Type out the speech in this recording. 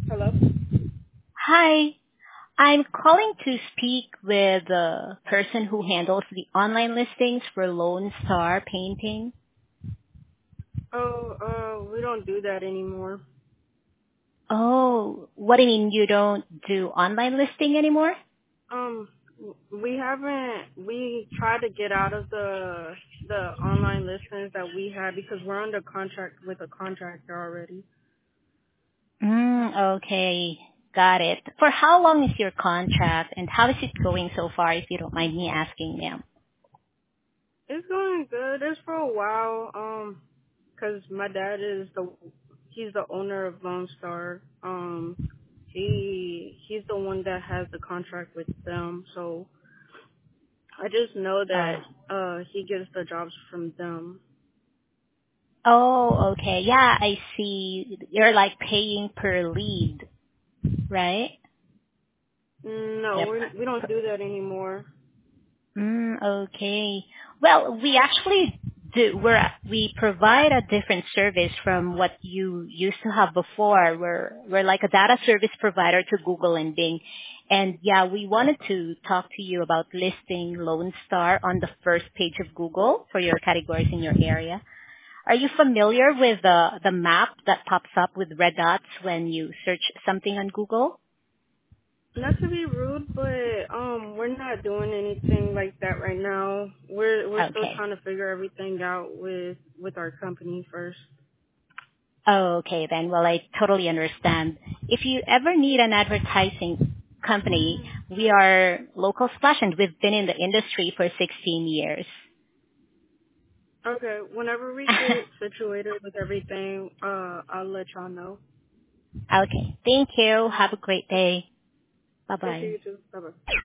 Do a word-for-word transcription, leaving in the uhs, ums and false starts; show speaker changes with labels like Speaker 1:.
Speaker 1: Hello?
Speaker 2: Hi, I'm calling to speak with the person who handles the online listings for Lone Star Painting.
Speaker 1: Oh, uh, we don't do that anymore.
Speaker 2: Oh, what do you mean you don't do online listing anymore?
Speaker 1: Um, we haven't, we tried to get out of the, the online listings that we had because we're under contract with a contractor already.
Speaker 2: Mm, okay, got it. For how long is your contract and how is it going so far if you don't mind me asking, ma'am?
Speaker 1: It's going good. It's for a while, um, cause my dad is the, he's the owner of Lone Star. Um, he, he's the one that has the contract with them, so I just know that,
Speaker 2: Oh.
Speaker 1: uh, he gets the jobs from them.
Speaker 2: Oh, okay. Yeah, I see. You're like paying per lead, right?
Speaker 1: No,
Speaker 2: Yep.
Speaker 1: we're, we don't do that anymore.
Speaker 2: Mm, okay. Well, we actually do. We're we provide a different service from what you used to have before. We're we're like a data service provider to Google and Bing. And yeah, we wanted to talk to you about listing Lone Star on the first page of Google for your categories in your area. Are you familiar with the the map that pops up with red dots when you search something on Google?
Speaker 1: Not to be rude, but um, we're not doing anything like that right now. We're we're still
Speaker 2: Okay.
Speaker 1: trying to figure everything out with with our company first.
Speaker 2: Oh, okay then. Well, I totally understand. If you ever need an advertising company, we are local splash and we've been in the industry for sixteen years.
Speaker 1: Okay, whenever we get situated with everything, uh, I'll let y'all know.
Speaker 2: Okay. Thank you. Have a great day.
Speaker 1: Thank you,
Speaker 2: Bye-bye.
Speaker 1: you too. Bye bye.